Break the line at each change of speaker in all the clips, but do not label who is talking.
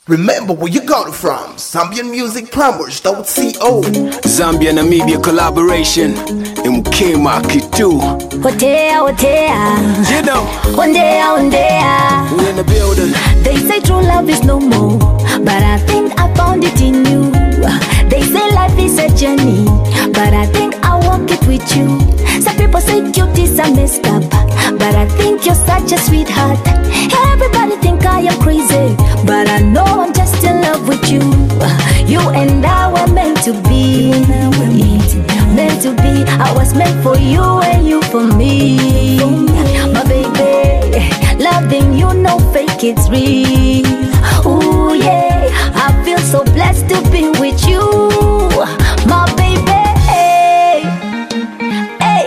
Remember where you got it from. Zambian Music Plumbers.co.
Zambia Namibia collaboration. Mkema Kitu.
Hotea, hotea.
You know.
Ondea, ondea.
We in the building.
They say true love is no more, but I think I found it in you. They say life is a journey, but I think I walk it with you. Some people say cuties are messed up, but I think you're such a sweetheart. Everybody think I am crazy, but I know I'm just in love with you. You and I were meant to be. Meant to be. I was meant for you and you for me. My baby, loving you, no fake, it's real. Ooh yeah, I feel so blessed to be with you, my baby. Hey, hey.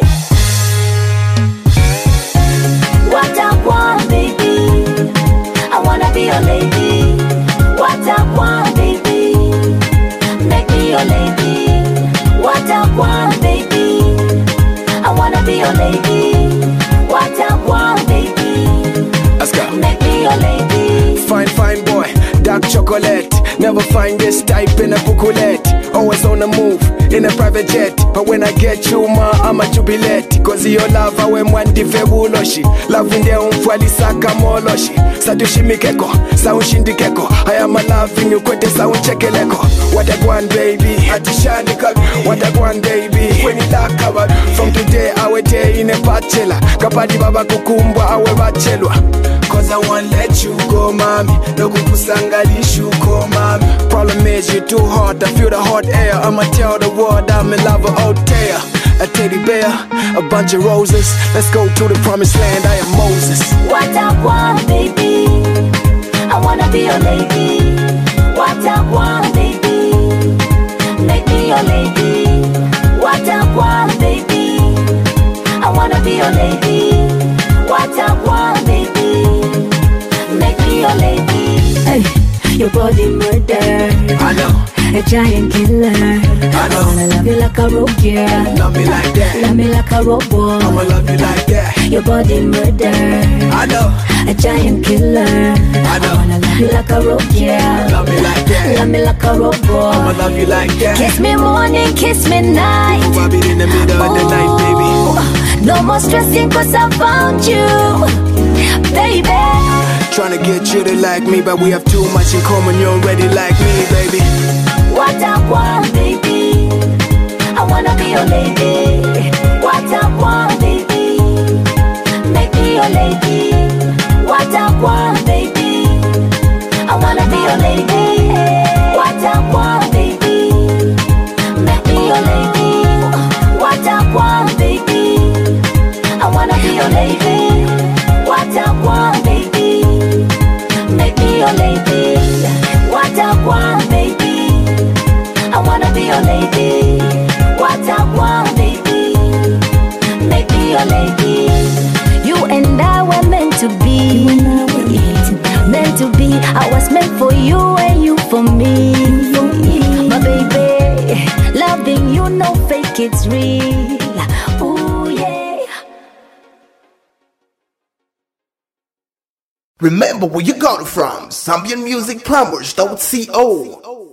What I want, baby, I wanna be your lady. What I want, baby, make me your lady. What I want, baby, I wanna be your lady. What I want, baby,
Let's go.
make me your lady.
Fine, fine boy, dark chocolate. Never find this type in a booklet. Always on the move, in a private jet. But when I get you, ma, I'm a jubilate. Cause your love, I went one divebuloshi. Love in the umfwali saka moloshi. Sadushi mikeko, saushindi keko. I am a love in you, kwete saunchekeleko. What I want, baby, atishani kabi. What I want, baby, when it covered. From today, I will day in a bachelor. Kapadi baba kukumbwa, I will bachelor. Cause I won't let you go, mommy. No kukusangalishu ko, mommy. Problem is you're too hot, I feel the hot air. I'ma tell the world I'm in love with Otea. A teddy bear, a bunch of roses. Let's go to the promised land, I am Moses.
What I want, baby, I wanna be your lady. What I want, baby, make me your lady. What I want, baby, I wanna be your lady. What I want, baby, make me your lady. Hey, your body murder,
I know,
a giant killer.
I know.
Wanna love you like a rope, girl.
Love me like that,
Love me like a robot.
I'ma love you like that.
Your body murder,
I know,
a giant killer.
I know.
Wanna love you like a rope, girl.
Love me like that,
Love me like a
I'ma
robot.
love you like that.
Kiss me morning, kiss me night.
I'll be in the middle of the night, baby.
Ooh, no more stressing cause I found you, baby.
Tryna get you to like me, but we have too much in common. You already like me, baby.
What I want, baby, I wanna be your lady. What I want, baby, make me your lady. What I want, baby, I wanna be your lady. What I want, baby, make me your lady. What I want, baby, I wanna be your lady. What I want, baby, make me your lady. What I want, baby, I wanna be your lady. What I want, baby, make me your lady. You and I were meant to be. Meant to be. I was meant for you and you for me. My baby, loving you, no fake, it's real. Ooh yeah.
Remember where you got it from. Zambian Music Plumbers.co.